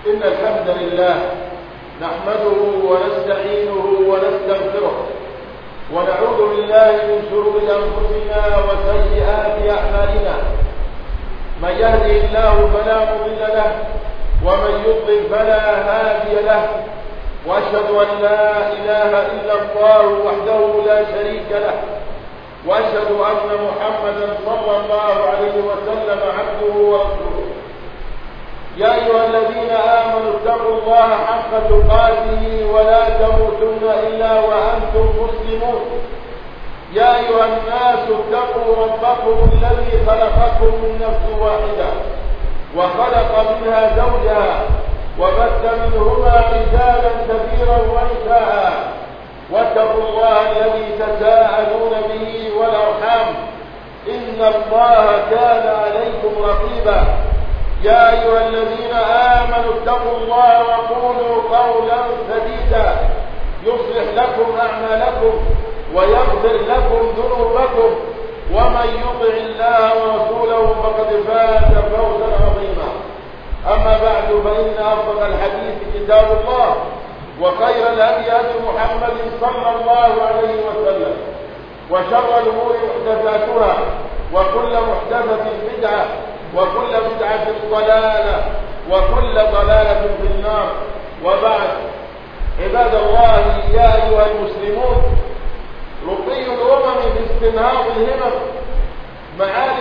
إن الحمد لله نحمده ونستعينه ونستغفره ونعوذ بالله من شرور أنفسنا وسيئات أعمالنا. من يهده الله فلا مضل له ومن يضلل فلا هادي له، وأشهد أن لا إله إلا الله وحده لا شريك له، وأشهد أن محمدا صلى الله عليه وسلم عبده ورسوله. يا أيها الذين آمنوا اتقوا الله حق تقاته ولا تموتن إلا وأنتم مسلمون. يا أيها الناس اتقوا ربكم الذي خلقكم من نفس واحدة وخلق منها زوجها وبث منهما رجالا كثيرا ونساء، واتقوا الله الذي تساءلون به والأرحام إن الله كان عليكم رقيبا. يا أيها الذين آمنوا اتقوا الله وقولوا قولا سديدا يصلح لكم أعمالكم ويغفر لكم ذنوبكم، ومن يطع الله ورسوله فقد فاز فوزا عظيما. أما بعد، فإن أفضل الحديث كتاب الله، وخير الهدي هدي محمد صلى الله عليه وسلم، وشر الأمور محدثاتها، وكل محدثة بدعة، وكل بدعة ضلالة، وكل ضلالة في النار. وبعد، عباد الله، يا أيها المسلمون، رقي الأمم باستنهاض الهمم. معالي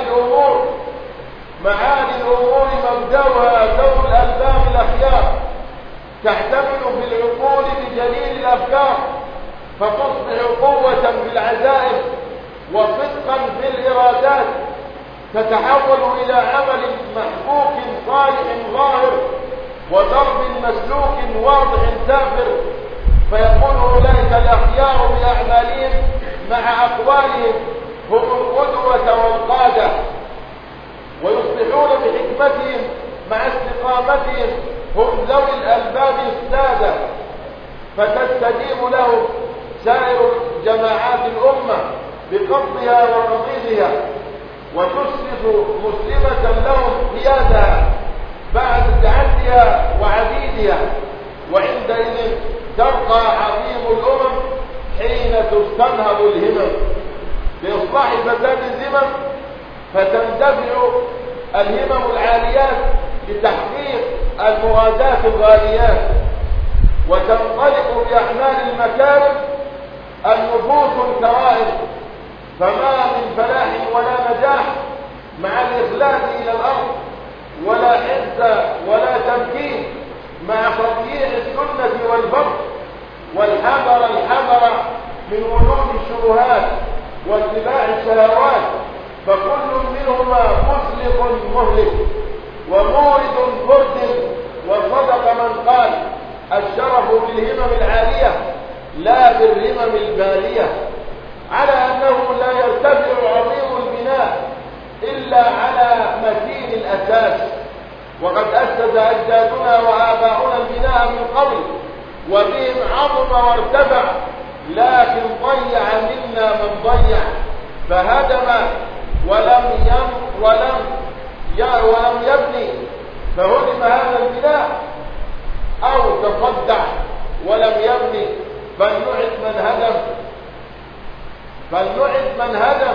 الأمور مبدأها دور الألباب الأخيار، تعتمد في العقول بجليل الأفكار، فتصبح قوة في العزائم وصدقا في الإرادات، تتحول إلى عمل محبوك صالح ظاهر وضرب مسلوك واضح سافر، فيكون أولئك الأخيار بأعمالهم مع أقوالهم هم القدوة والقادة، ويصبحون بحكمتهم مع استقامتهم هم ذوي الألباب السادة، فتستجيب لهم سائر جماعات الأمة بقبضها ورقيقها، وتسلف مسلمة لهم قيادها بعد تعديها وعبيدها. وعندئذ ترقى عظيم الأمم حين تستنهض الهمم بإصلاح فساد الذمم، فتندفع الهمم العاليات لتحقيق المرادات الغاليات، وتنطلق بأعمال المكارم النفوس الكرائم. فما من فلاح ولا نجاح مع الإخلاد إلى الأرض، ولا عز ولا تمكين مع تضييع السنة والفرد، والحذر من ولود الشبهات واتباع الشهوات، فكل منهما مسلق مهلك ومورد مرد. وصدق من قال: الشرف بالهمم العالية لا بالهمم البالية، على أنه لا يرتفع عظيم البناء إلا على متين الأساس. وقد أسس أجدادنا وآباؤنا البناء من قبل، وبهم عظم وارتفع، لكن ضيع منا من ضيع، فهدم ولم يبني، فهدم هذا البناء، أو تصدع ولم يبني، فلنعد من هدم،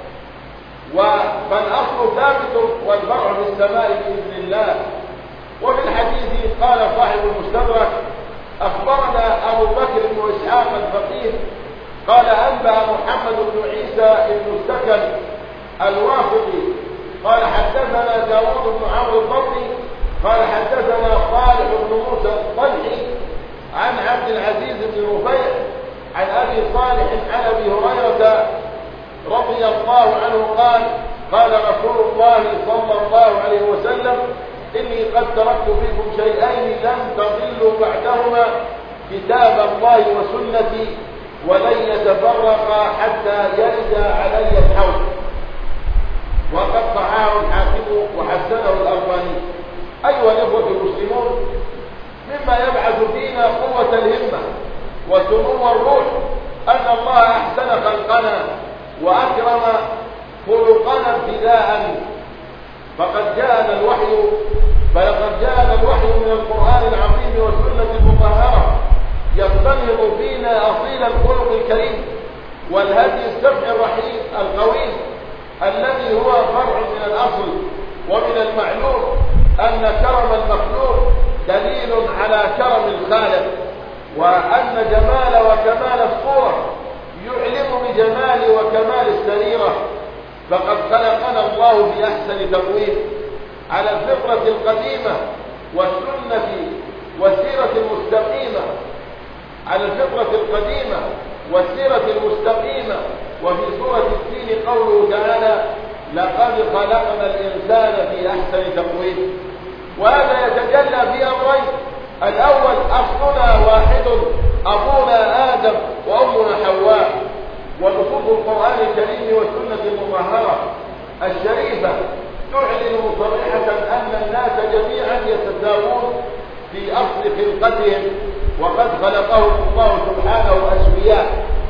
فالأصل ثابت والفرع في السماء بإذن الله. وفي الحديث قال صاحب المستدرك: أخبرنا أبو بكر بن إسحاق الفقيه قال أنبأ محمد بن عيسى بن السكن الواسطي قال حدثنا داود بن عمرو الضبي قال حدثنا صالح بن موسى الطلحي عن عبد العزيز بن رفيع عن أبي صالح عن أبي هريرة رضي الله عنه قال: قال رسول الله صلى الله عليه وسلم: إني قد تركت فيكم شيئين لن تضلوا بعدهما، كتاب الله وسنتي، ولن يتفرقا حتى يرد علي الحوض. وقد صححه الحاكم وحسنه الألباني. أيها الإخوة المسلمون، مما يبعث فينا قوة الهمة وسمو الروح أن الله أحسن خلقنا وأكرم خلقنا ابتداء، فلقد جاءنا الوحي من القرآن الكريم والهدي السمع الرحيم القويم الذي هو فرع من الأصل. ومن المعلوم أن كرم المخلوق دليل على كرم الخالق، وأن جمال وكمال الصورة يعلم بجمال وكمال السريرة. فقد خلقنا الله بأحسن تقويم على الفطرة القديمة والسنة والسيرة المستقيمة، على الفطرة القديمة والسيرة المستقيمة. وفي سورة التين قوله تعالى: لقد خلقنا الإنسان في أحسن تقويم. وهذا يتجلى في أمرين: الأول أصلنا واحد، أبونا آدم وأمنا حواء. ونصوص القرآن الكريم والسنة المطهرة الشريفة تعلن صريحة أن الناس جميعا يتساوون في أصل خلقتهم، وقد خلقهم الله سبحانه أسوياء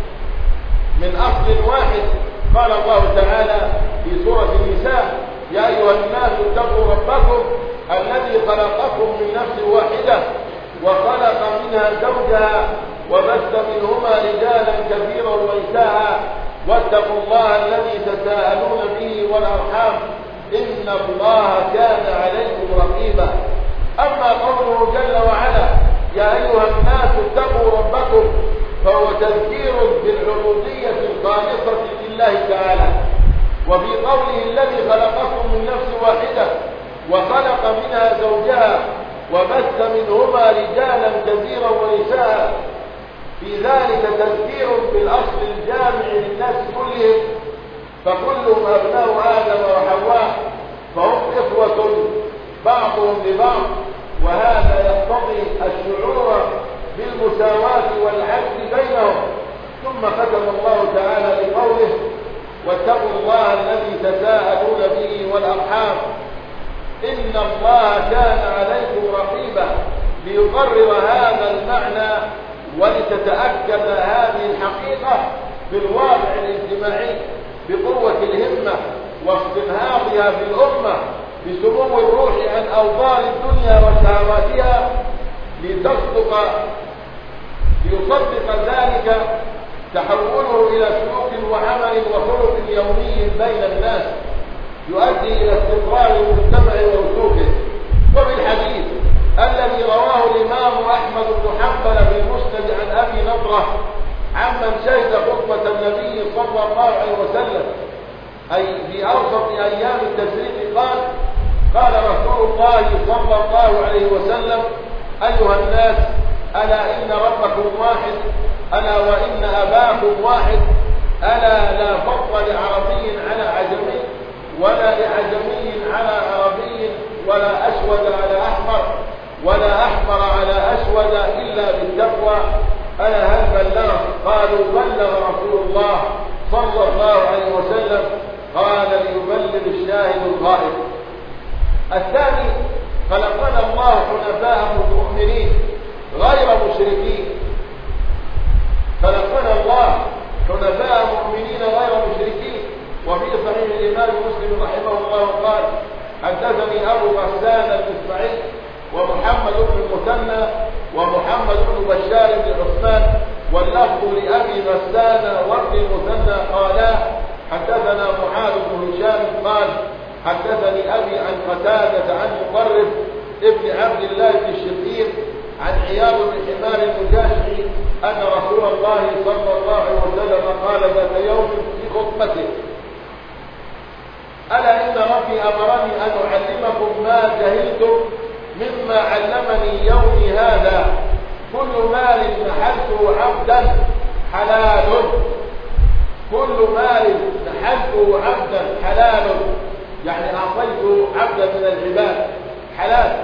من أصل واحد. قال الله تعالى في سورة النساء: يا أيها الناس اتقوا ربكم الذي خلقكم من نفس واحدة وخلق منها زوجها وبث منهما رجالا كثيرا ونساء واتقوا الله الذي تساءلون به والأرحام إن الله كان عليكم رقيبا. أما قوله جل وعلا: يا أيها الناس اتقوا ربكم، فهو تذكير بالعبودية الخالصة لله تعالى. وفي قوله: الذي خلقكم من نفس واحدة وخلق منها زوجها وبث منهما رجالا كثيرا ونساء، في ذلك تذكير بالأصل الجامع للناس كلهم، فكلهم أبناء آدم وحواء، فهم إخوة بعضهم لبعض. وهذا يقتضي الشعور بالمساواة والعدل بينهم. ثم ختم الله تعالى بقوله: واتقوا الله الذي تساءلون به والأرحام إن الله كان عليكم رقيبا، ليقرر هذا المعنى ولتتأكد هذه الحقيقة بالواقع الاجتماعي بقوة الهمة واستنهاضها في الأمة بسمو الروح عن أوضار الدنيا وشهواتها، ليصدق ذلك تحوله إلى سلوك وعمل وخلق يومي بين الناس يؤدي إلى استقرار المجتمع ووثوقه. وبالحديث الذي رواه الإمام أحمد بن حنبل في المسند عن أبي نضرة عمن شهد خطبة النبي صلى الله عليه وسلم، أي في أوسط أيام التشريق، قال رسول الله صلى الله عليه وسلم: أيها الناس، ألا إن ربكم واحد، ألا وإن أباكم واحد، ألا لا فضل لعربي على عجمي ولا لعجمي على عربي ولا أسود على أحمر ولا أحمر على أسود إلا بالتقوى. ألا هل بلغ؟ قالوا: بلغ رسول الله صلى الله عليه وسلم. قال: ليبلغ الشاهد الغائب. الثاني: خلقنا الله حنفاء مؤمنين غير مشركين. خلقنا الله حنفاء مؤمنين غير مشركين. وفي صحيح الإمام مسلم رحمه الله قال: حدثني أبو غسان الإسماعيلي ومحمد بن المثنى ومحمد بن بشار بن عثمان، واللفظ لأبي غسان وابن المثنى قالا: حدثنا معاذ بن هشام قال: حدثني أبي عن قتادة عن مقرب ابن عبد الله بن الشقيق عن عياض بن حمار المجاشعي أن رسول الله صلى الله عليه وسلم قال ذات يوم في خطبته: ألا إن ربي أمرني أن أعلمكم ما جهلتم مما علمني يومي هذا: كل مال نحلته عبدا حلال، كل مال نحلته عبدا حلال، يعني أعطيته عبدا من العباد حلال.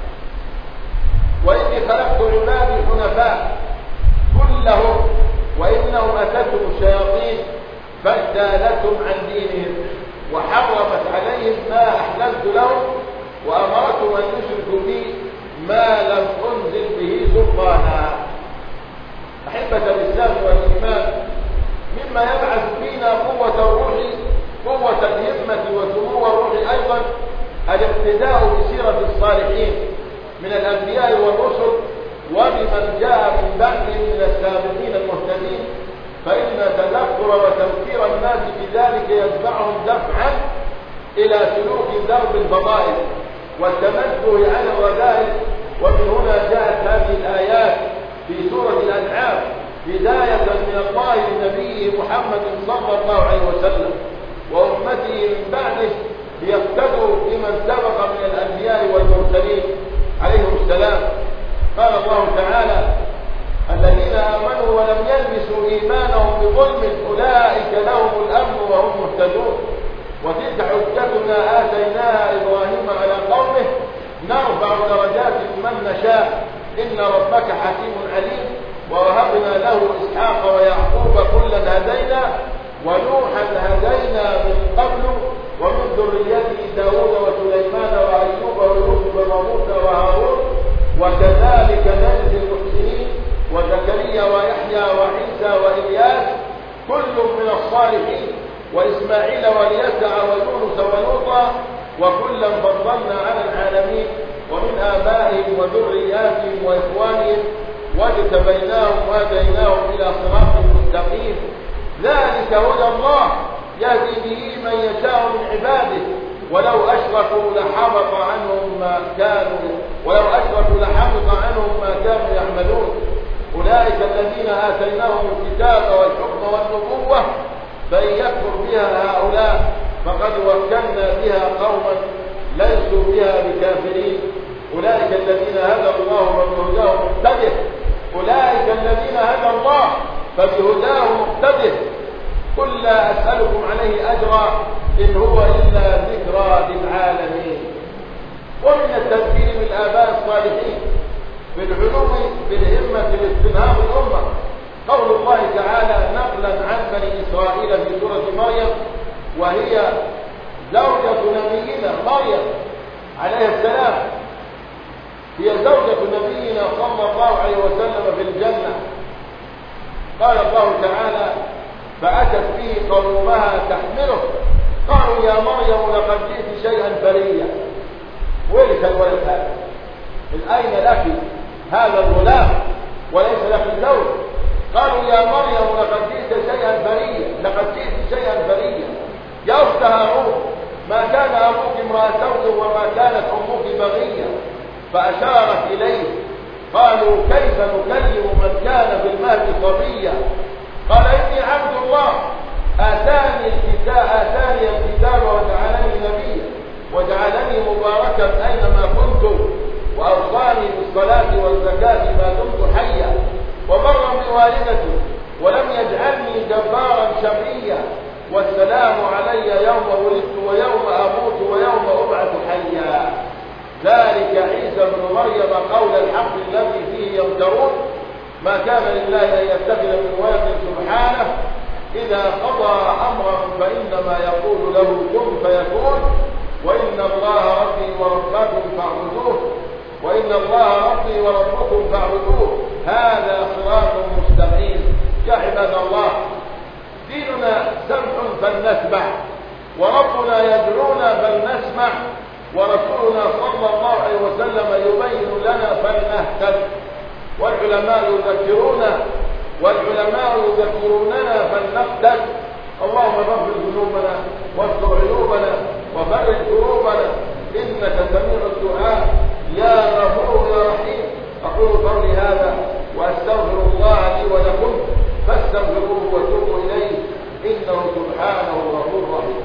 وإني خلقت عبادي حنفاء كلهم، وإنهم أتتهم الشياطين فاجتالتهم عن دينهم وحرمت عليهم ما أحللت لهم وأمرتهم أن يشركوا بي ما لم أنزل به سلطانا. أحبة الإسلام والإيمان، مما يبعث فينا قوة الروح، قوة الهمة وسمو الروح أيضا الاقتداء بسيرة الصالحين من الأنبياء والرسل وبمن جاء من بعدهم من السابقين المهتدين، فإن تذكر وتذكير الناس بذلك يدفعهم دفعا إلى سلوك درب الفضائل والتنزه عن الرذائل. ومن هنا جاءت هذه الآيات في سورة الأنعام هداية من الله لنبيه محمد صلى الله عليه وسلم وأمته من بعده ليقتدوا بمن سبق من الأنبياء والمرسلين عليهم السلام. قال الله تعالى: الذين آمنوا ولم يلبسوا إيمانهم بظلم أولئك لهم الأمن وهم مهتدون. وتلك حجتنا آتيناها إبراهيم على قومه نرفع درجات من نشاء إن ربك حكيم عليم. ووهبنا له إسحاق ويعقوب كلا هدينا ونوحا هدينا من قبل ومن ذريته داود وسليمان وأيوب ويوسف وموسى وهارون وكذلك نجزي المحسنين وزكريا ويحيى وعيسى وإلياس كل من الصالحين وإسماعيل واليسع ويونس ولوطا وكلا فضلنا على العالمين ومن آبائهم وذرياتهم وإخوانهم واجتبيناهم وهديناهم إلى صراط مستقيم. ذلك هدى الله يهدي به من يشاء من عباده ولو أشركوا لحبط عنهم ما كانوا يعملون. أولئك الذين آتيناهم الكتاب والحكم والنبوة فإن يكفر بها هؤلاء فقد وكلنا بها قوما ليسوا بها بكافرين. أولئك الذين هدى الله فبهداه مقتده. أولئك الذين هدى الله فبهداه مقتده. قل لا أسألكم عليه أجرا إن هو إلا ذكرى للعالمين. ومن التذكير بالآباء الصالحين بالعلو بالهمة لاستنهاض الأمة قول الله تعالى نقلا عن بني إسرائيل في سورة مريم وهي زوجة نبينا مريم عليه السلام، هي زوجة نبينا صلى الله عليه وسلم في الجنة. قال الله تعالى فأتت به قومها تحمله قالوا يا مريم لقد جئت شيئا فريا. ويلك الولد هذا؟ من أين لك هذا الغلام وليس لك زوج؟ قالوا يا مريم لقد جئت شيئا فريا. يا أخت هارون ما كان أبوك امرأ سوء وما كانت أمك بغيا. فأشارت إليه قالوا كيف نكلم من كان في المهد صبيا. قال إني عبد الله آتاني الكتاب وجعلني نبيا وجعلني مباركا أينما كنت وأوصاني بالصلاة والزكاة ما دمت حيا وبرا بوالدتي ولم يجعلني جبارا شقيا والسلام علي يوم ولدت ويوم أموت ويوم أبعث حيا. ذلك عيسى بن مريم قول الحق الذي فيه يمترون ما كان لله أن يتخذ من ولد سبحانه إذا قضى أمرا فإنما يقول له كن فيكون وإن الله ربي وربكم فاعبدوه هذا صراط مستقيم. يا عباد الله ديننا سمح فلنتبع وربنا يدعونا فلنسمع ورسولنا صلى الله عليه وسلم يبين لنا فلنهتد والعلماء يذكروننا فلنقتد. اللهم اغفر ذنوبنا واستر عيوبنا وفرج كروبنا انك سميع الدعاء يا غفور يا رحيم. اقول قولي هذا واستغفر الله لي ولكم فاستغفروه وتوبوا اليه انه سبحانه غفور رحيم.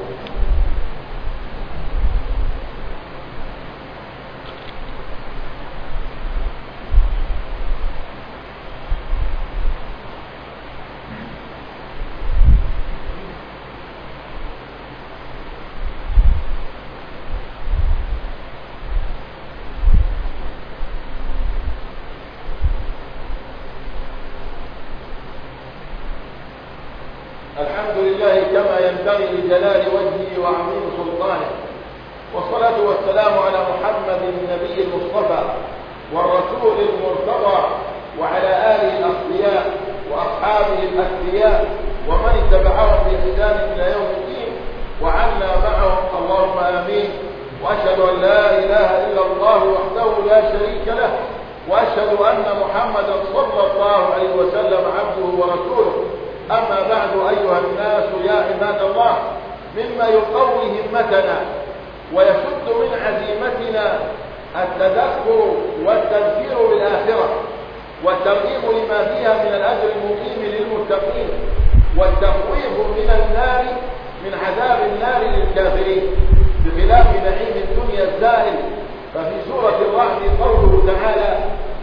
الحمد لله كما ينبغي لجلال وجهه وعظيم سلطانه والصلاة والسلام على محمد النبي المصطفى والرسول المرتضى وعلى آله الأصفياء وأصحابه الأثرياء ومن اتبعهم بإحسان إلى يوم الدين وعنا معهم اللهم آمين. وأشهد أن لا إله إلا الله وحده لا شريك له وأشهد أن محمدا صلى الله عليه وسلم عبده ورسوله أما بعد أيها الناس يا عباد الله، مما يقوي همتنا ويشد من عزيمتنا التذكر والتذكير بالآخرة والترغيب لما فيها من الأجر المقيم للمتقين والتخويف من عذاب النار للكافرين بخلاف نعيم الدنيا الزائل. ففي سورة الرعد قوله تعالى: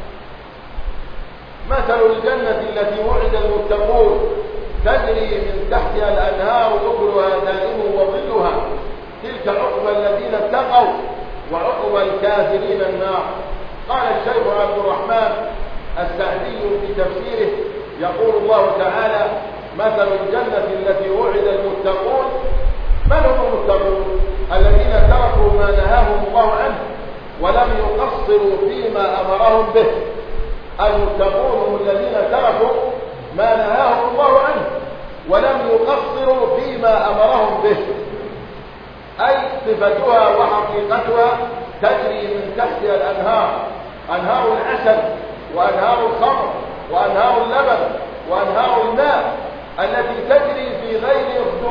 مثل الجنة التي وعد المتقون تجري من تحتها الأنهار أكلها دائم وظلها تلك عقبى الذين اتقوا وعقبى الكافرين النار. قال الشيخ عبد الرحمن السعدي في تفسيره يقول الله تعالى: مثل الجنة التي وعد المتقون. من هم المتقون؟ الذين تركوا ما نهاهم الله عنه ولم يقصروا فيما أمرهم به. المتقون هم الذين تركوا ما نهاهم الله عنه ولم يقصروا فيما أمرهم به، أي صفتها وحقيقتها تجري من تحتها الأنهار، أنهار العسل وأنهار الخمر وأنهار اللبن وأنهار الماء التي تجري في غير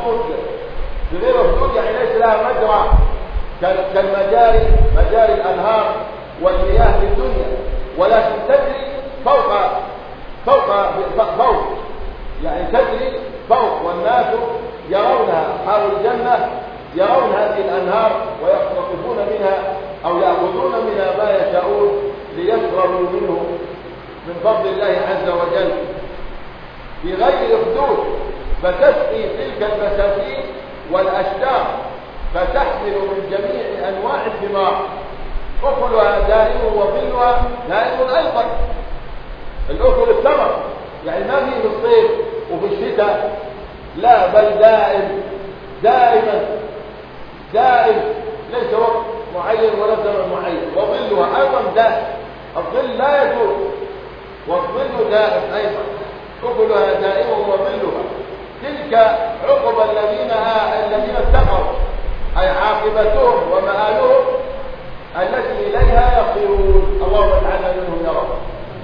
حدود، يعني ليس لها مجرى مجاري الأنهار والمياه في الدنيا، ولكن تجري فوق، يعني تجري فوق، والناس يرونها. أصحاب الجنة يرون هذه الأنهار ويقتطفون منها أو يأخذون منها ما يشاءون ليشربوا منه من فضل الله عز وجل في غير حدود. فتسقي تلك البساتين والأشجار فتحمل من جميع أنواع الثمار، أكلها دائم وظلها دائم أيضا. الأكل الثمر يعني ما فيه في الصيف وفي الشتاء، لا، بل دائم، ليس وقت معين ولا زمن معين. وظلها أيضا دائم، الظل لا يدور والظل دائم أيضا، أكلها دائم وظلها. تلك عقبى الذين اتقوا، أي عاقبتهم ومآلهم التي إليها يصيرون. اللهم اجعلنا منهم يا رب.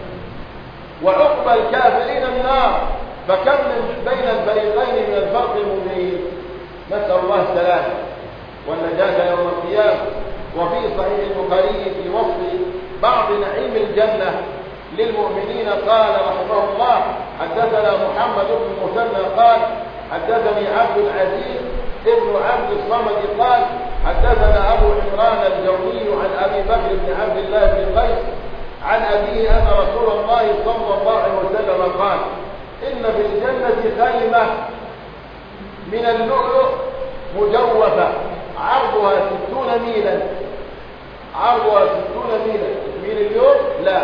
وعقبى الكافرين النار، فكم بين الفريقين من الفرق المبين. نسأل الله السلامة والنجاة يوم القيامة. وفي صحيح البخاري في وصف بعض نعيم الجنة للمؤمنين قال رحمه الله: حدثنا محمد بن المثنى قال حدثني عبد العزيز ابن عبد الصمد قال حدثنا أبو عمران الجوني عن أبي بكر بن عبد الله بن قيس عن أبيه أن رسول الله صلى الله عليه وسلم قال: إن في الجنة خيمة من اللؤلؤ مجوفة عرضها 60 ميلا. عرضها 60 ميلا. ميل اليوم؟ لا،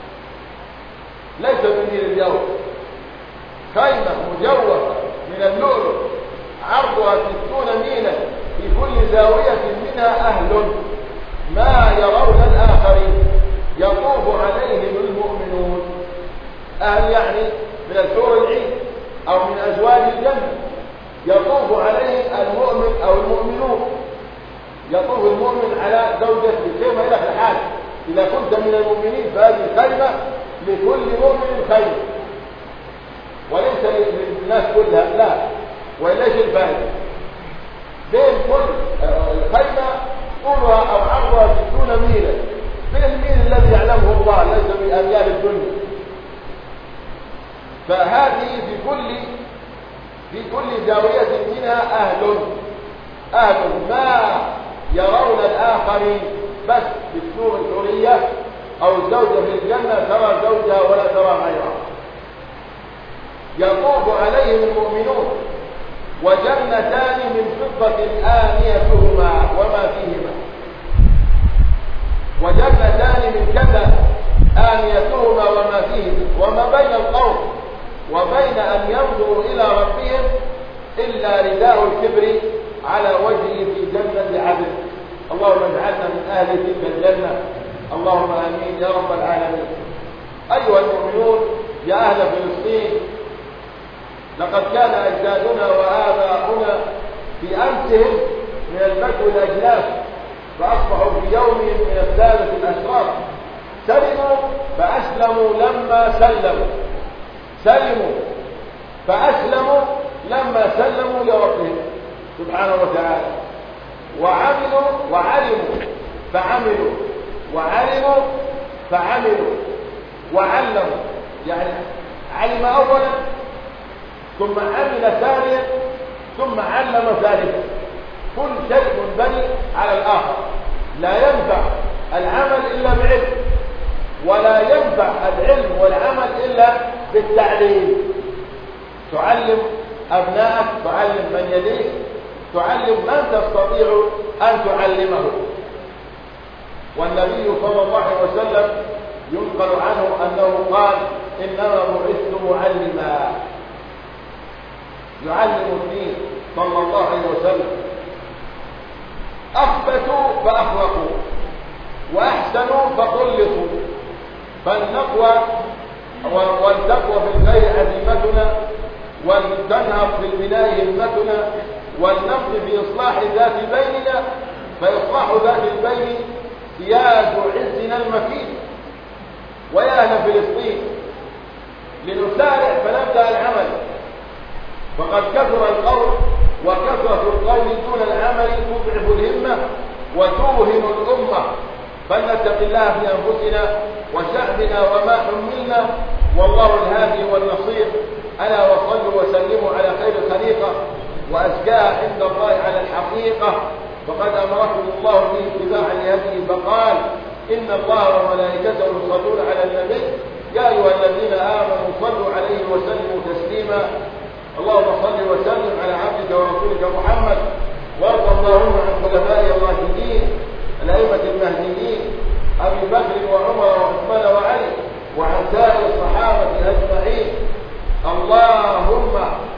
ليس بميل اليوم. خيمة مجوفة من اللؤلؤ عرضها 60 ميلا، في كل زاوية منها أهل ما يرون الآخرين يطوف عليهم المؤمنون. أهل يعني من الحور العين أو من أزواج الجنة، يطوف عليه المؤمن أو المؤمنون. يطوف المؤمن على زوجته كما إلى الحال. إذا كنت من المؤمنين فهذه خيمة لكل مؤمن خيمة، وليس للناس كلها، لا. وليش الفائدة بين كل الخيمة طولها أو عرضها 60 ميلا، من الميل الذي يعلمه الله، ليس بأميال الدنيا. فهذه في كل زاوية منها أهل ما يرون الآخرين، بس بالسور الحورية أو الزوجة في الجنة ترى زوجها ولا ترى غيرها. يطوف عليهم المؤمنون وجنتان من فضة آنيتهما وما فيهما. وجنتان من كذا آنيتهما وما فيهما، وما بين القوم وبين أن ينظروا إلى ربهم إلا رداء الكبر على وجهه في جنة عدن. اللهم اجعلنا من أهل تلك الجنة، اللهم آمين يا رب العالمين. أيها المؤمنون يا أهل فلسطين، لقد كان أجدادنا وآباؤنا في أمسهم من البدو الأجلاف، فأصبحوا في يومهم من الثالث الأشراف، سلموا فأسلموا لما سلموا. فأسلموا لما سلموا لربهم سبحانه وتعالى، وعلموا فعملوا، وعلموا فعملوا، وعلموا، يعني علم أولا ثم عمل ثانيا ثم علم ثالثا. كل شيء منبني على الآخر، لا ينفع العمل إلا بعلم، ولا ينفع العلم والعمل إلا بالتعليم. تعلم أبنائك، تعلم من يليك، تعلم من تستطيع أن تعلمه. والنبي صلى الله عليه وسلم ينقل عنه أنه قال: إنما بعثت معلما، يعلم الدين صلى الله عليه وسلم. أخبثوا فأخلقوا، وأحسنوا فخلقوا. فالنقوى والتقوى في الخير عزيمتنا، والتنهض في البناء همتنا، والنقد في إصلاح ذات بيننا، فإصلاح ذات البين سياد عزنا المكين. ويا أهل فلسطين، لنسارع فنبدأ العمل، فقد كثر القول، وكثرة القول دون العمل تضعف الهمة وتوهن الأمة. فلنتق الله في أنفسنا وشعبنا وما حملنا، والله الهادي والنصير. ألا وصلوا وسلموا على خير الخليقة وأزكاها عند الله على الحقيقة، فقد أمركم الله باتباع لهديه فقال: إن الله وملائكته يصلون على النبي يا أيها الذين آمنوا صلوا عليه وسلموا تسليما. اللهم صل وسلم على عبدك ورسولك محمد، وارض اللهم عن خلفائه الراشدين الأئمة المهديين أبي بكر وعمر وعثمان وعلي، وعن سائر الصحابة أجمعين. اللهم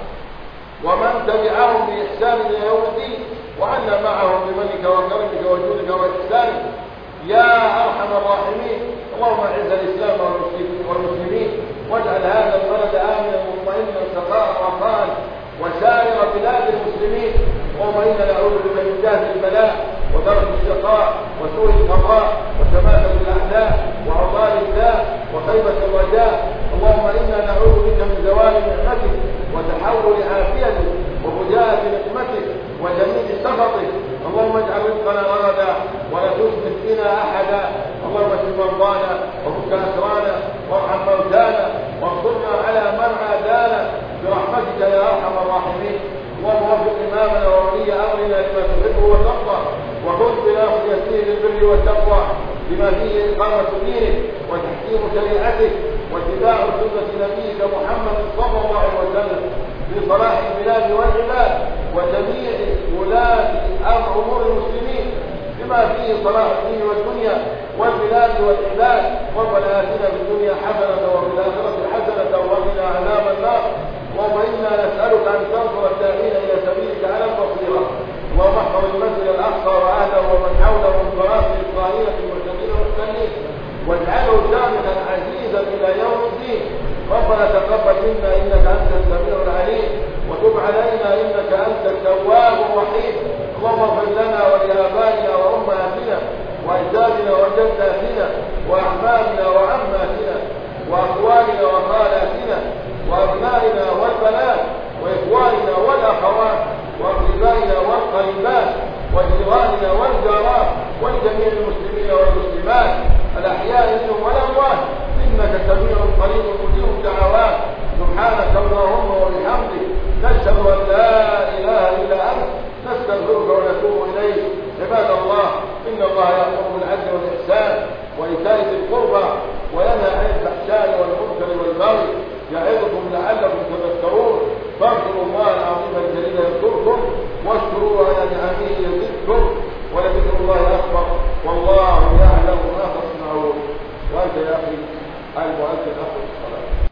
ومن تبعهم بإحسان إلى يوم الدين، وعنا معهم بمنك وكرمك وجودك وإحسانك يا أرحم الراحمين. اللهم أعز الإسلام والمسلمين، واجعل هذا البلد آمنا مطمئنا سخاء رخاء، وسائر بلاد المسلمين. اللهم إنا نعوذ بك من جهد البلاء ودرك الشقاء وسوء القضاء وشماتة الأعداء وعضال الداء وخيبة الرجاء. اللهم إنا نعوذ بك من زوال نعمتك وتحول عافيتك وفجاءة نقمتك وجميع سخطك. اللهم اجعل رزقنا رغدا ولا تشمت بنا أحدا. اللهم اشف مرضانا وفك أسرانا وارحم موتانا وانصرنا على من عادانا برحمتك يا أرحم الراحمين. اللهم وفق إمامنا وولي أمرنا لما تحبه وترضى، وخذ بناصيته للبر والتقوى بما فيه إقامة دينك وتحكيم شريعتك واتباع سنة نبيك محمد صلى الله عليه وسلم في صلاح البلاد والعباد وجميع ولاة أمور المسلمين بما فيه صلاح الدين والدنيا والبلاد والعباد. ربنا آتنا في الدنيا حسنة وفي الآخرة حسنة وقنا عذاب النار. اللهم إنا نسألك أن تنصر الداعين إلى سبيلك على البصيرة. اللهم احفظ المسجد الأقصى وأهله ومن حوله من براءة الطائرة المرتدين والمحسنين، واجعله جامعا عزيزا إلى يوم الدين. ربنا تقبل منا إنك أنت السميع العليم، وتب علينا إنك أنت التواب الرحيم. اللهم اغفر لنا ولآبائنا وأمهاتنا وأجدادنا وجداتنا وأعمامنا وعماتنا وأخواننا وخالاتنا وأبنائنا والبنات وإخواننا والأخوات وأقربائنا والقريبات وجيراننا والجارات ولجميع المسلمين والمسلمات الأحياء منهم والأموات، إنك سميع قريب مجيب الدعوات. سبحانك اللهم وبحمدك، نشهد أن لا إله إلا أنت، نستغفرك ونتوب إليك. عباد الله، إن الله يأمر بالعدل والإحسان وإيتاء ذي القربى وينهى عن